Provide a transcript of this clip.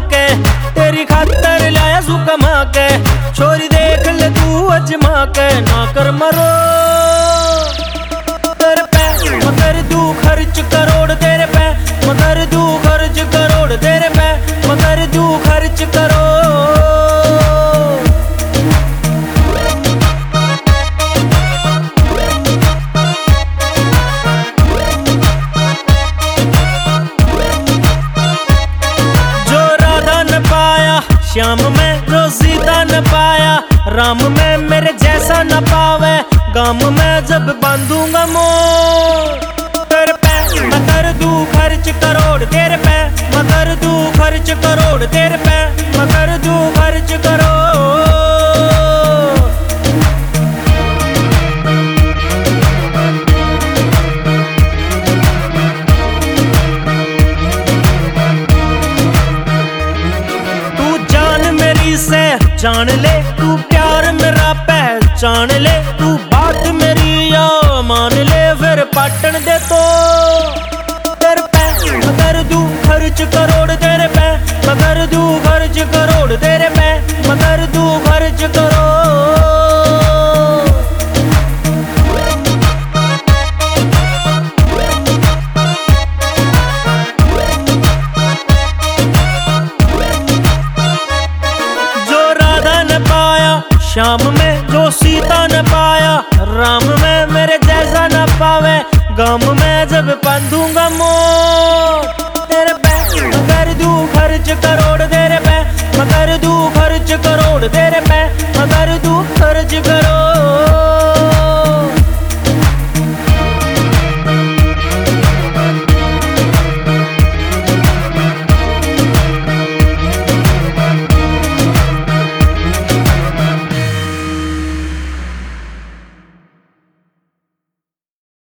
के, तेरी खातर लाया सू कमा के। छोरी देख ले तू अजमा के, ना कर मरो तेरे पे मगर तू खर्च करोड़ तेरे पे, मगर तू खर्च करोड़ तेरे पे, मगर तू खर्च करो। श्याम में जो सीता न पाया, राम में मेरे जैसा न पावे। गाम में जब बांधूंगा मोर तेरे पे, मगर तू खर्च करोड़ तेरे पे, मगर तू खर्च करोड़ तेरे पे, मगर तू खर्च करो। से जान ले तू प्यार मेरा पहचान ले, तू बात मेरी या मान ले फिर पाटन दे तो तेरे पे, मगर तू खर्च करोड़ तेरे पे, मगर तू खर्च करोड़ तेरे पे, मगर तू खर्च करो। श्याम में जो सीता न पाया, राम में मेरे जैसा न पावे। गाम में जब बांधूंगा मोर तेरे पे, मगर तू खर्च करोड़ तेरे पे, मगर तू खर्च करोड़ तेरे पे, मगर तू खर्च करो।